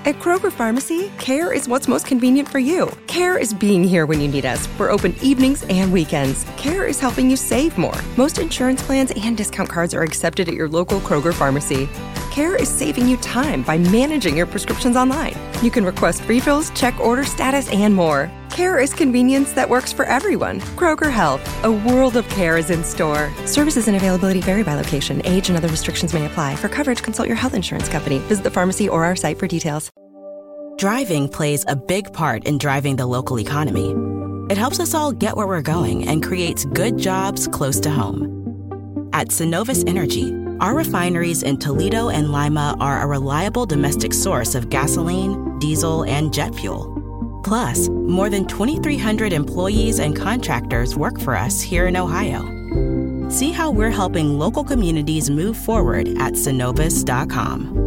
At Kroger Pharmacy, care is what's most convenient for you. Care is being here when you need us. We're open evenings and weekends. Care is helping you save more. Most insurance plans and discount cards are accepted at your local Kroger Pharmacy. Care is saving you time by managing your prescriptions online. You can request refills, check order status, and more. Care is convenience that works for everyone. Kroger Health, a world of care is in store. Services and availability vary by location. Age and other restrictions may apply. For coverage, consult your health insurance company. Visit the pharmacy or our site for details. Driving plays a big part in driving the local economy. It helps us all get where we're going and creates good jobs close to home. At Synovus Energy, our refineries in Toledo and Lima are a reliable domestic source of gasoline, diesel, and jet fuel. Plus, more than 2,300 employees and contractors work for us here in Ohio. See how we're helping local communities move forward at Synovus.com.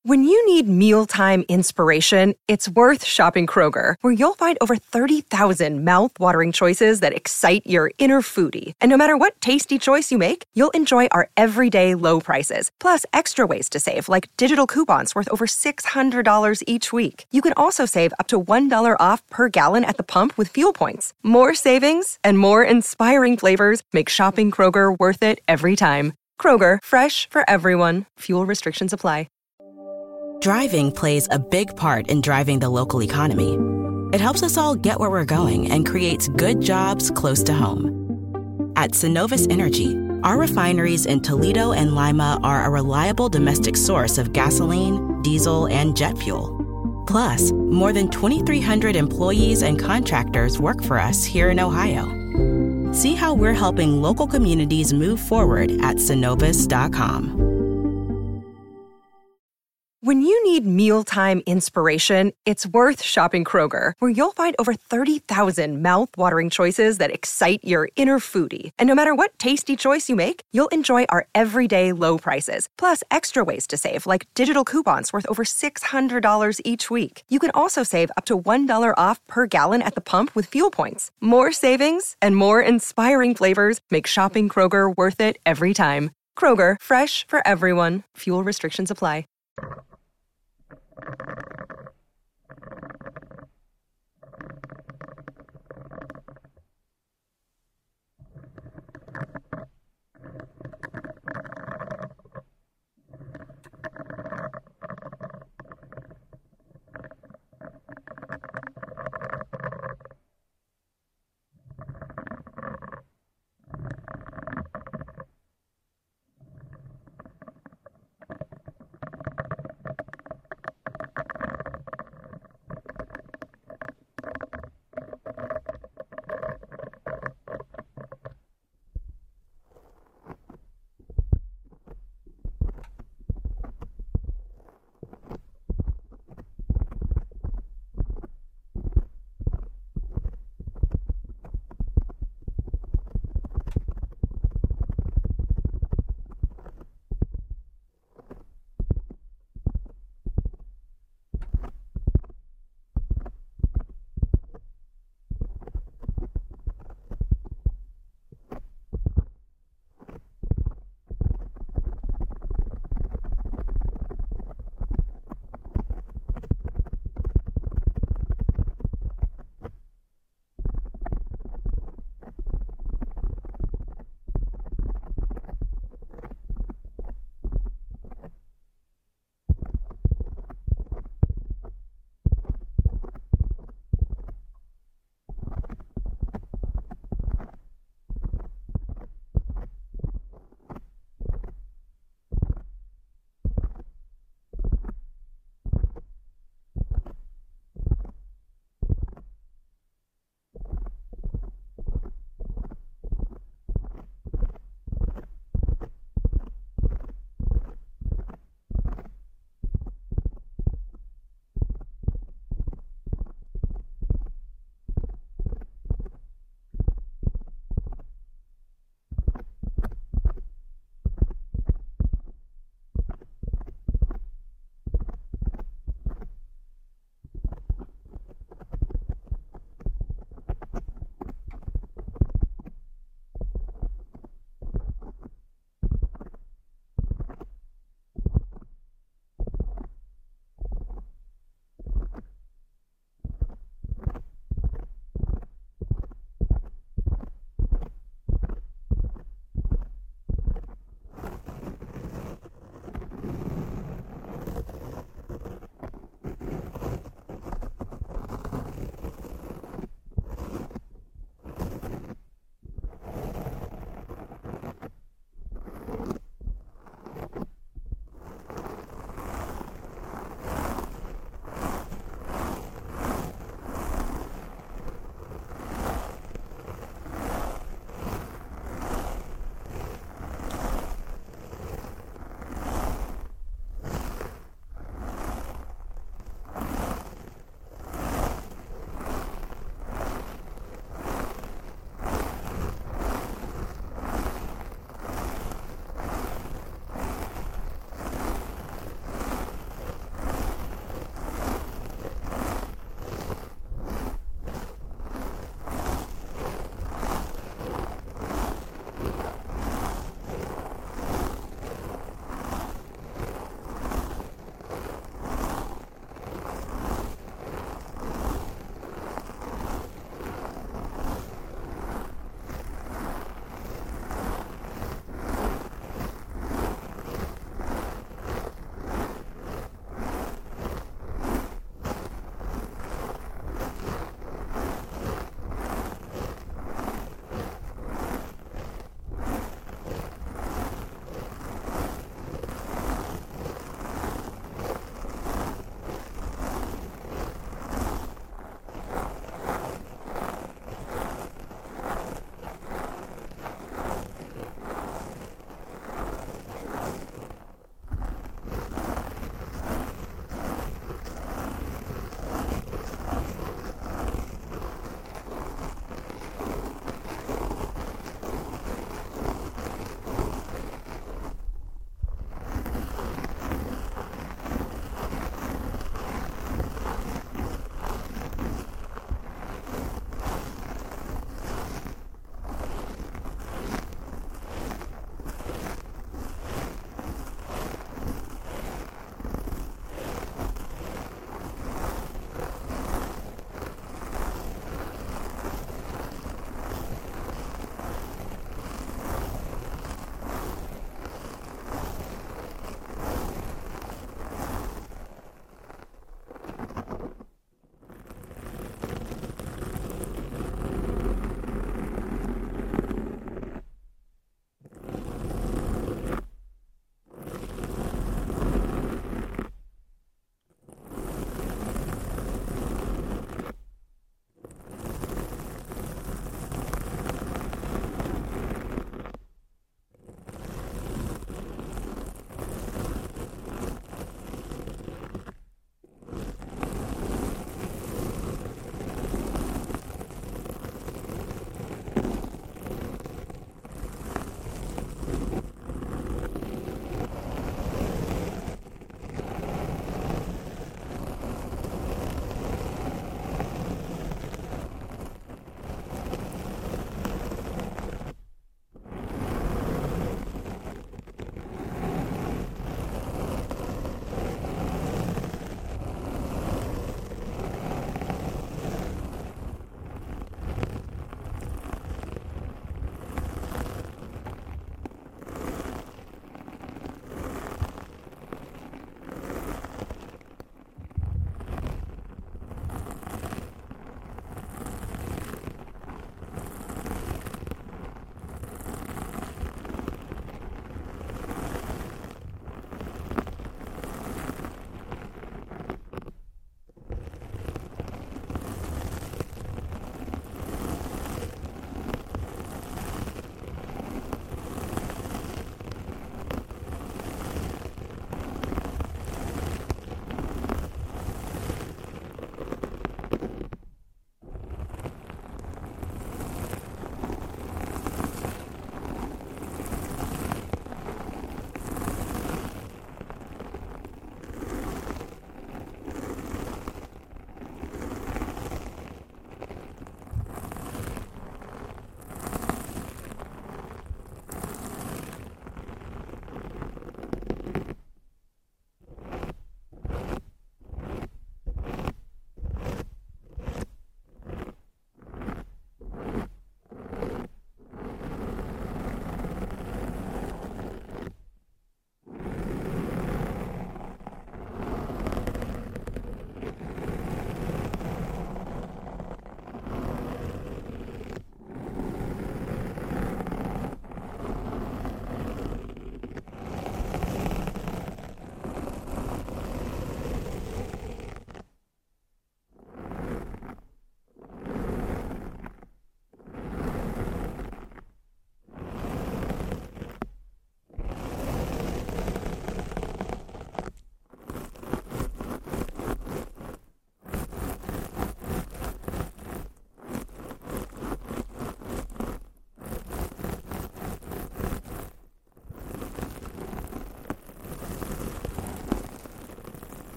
When you need mealtime inspiration, it's worth shopping Kroger, where you'll find over 30,000 mouth-watering choices that excite your inner foodie. And no matter what tasty choice you make, you'll enjoy our everyday low prices, plus extra ways to save, like digital coupons worth over $600 each week. You can also save up to $1 off per gallon at the pump with fuel points. More savings and more inspiring flavors make shopping Kroger worth it every time. Kroger, fresh for everyone. Fuel restrictions apply. Driving plays a big part in driving the local economy. It helps us all get where we're going and creates good jobs close to home. At Synovus Energy, our refineries in Toledo and Lima are a reliable domestic source of gasoline, diesel, and jet fuel. Plus, more than 2,300 employees and contractors work for us here in Ohio. See how we're helping local communities move forward at Synovus.com. When you need mealtime inspiration, it's worth shopping Kroger, where you'll find over 30,000 mouth-watering choices that excite your inner foodie. And no matter what tasty choice you make, you'll enjoy our everyday low prices, plus extra ways to save, like digital coupons worth over $600 each week. You can also save up to $1 off per gallon at the pump with fuel points. More savings and more inspiring flavors make shopping Kroger worth it every time. Kroger, fresh for everyone. Fuel restrictions apply.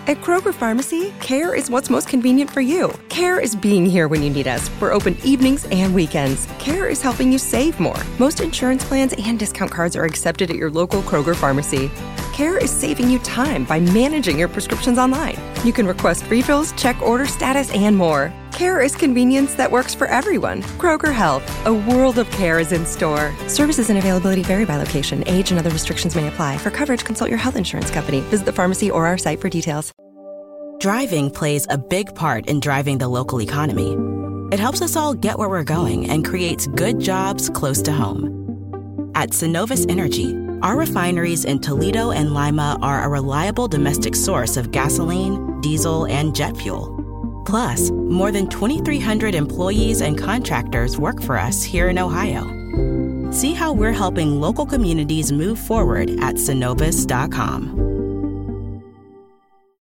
At Kroger Pharmacy, care is what's most convenient for you. Care is being here when you need us. We're open evenings and weekends. Care is helping you save more. Most insurance plans and discount cards are accepted at your local Kroger Pharmacy. Care is saving you time by managing your prescriptions online. You can request refills, check order status, and more. Care is convenience that works for everyone. Kroger Health, a world of care is in store. Services and availability vary by location. Age and other restrictions may apply. For coverage, consult your health insurance company. Visit the pharmacy or our site for details. Driving plays a big part in driving the local economy. It helps us all get where we're going and creates good jobs close to home. At Synovus Energy, our refineries in Toledo and Lima are a reliable domestic source of gasoline, diesel, and jet fuel. Plus, more than 2,300 employees and contractors work for us here in Ohio. See how we're helping local communities move forward at Synovus.com.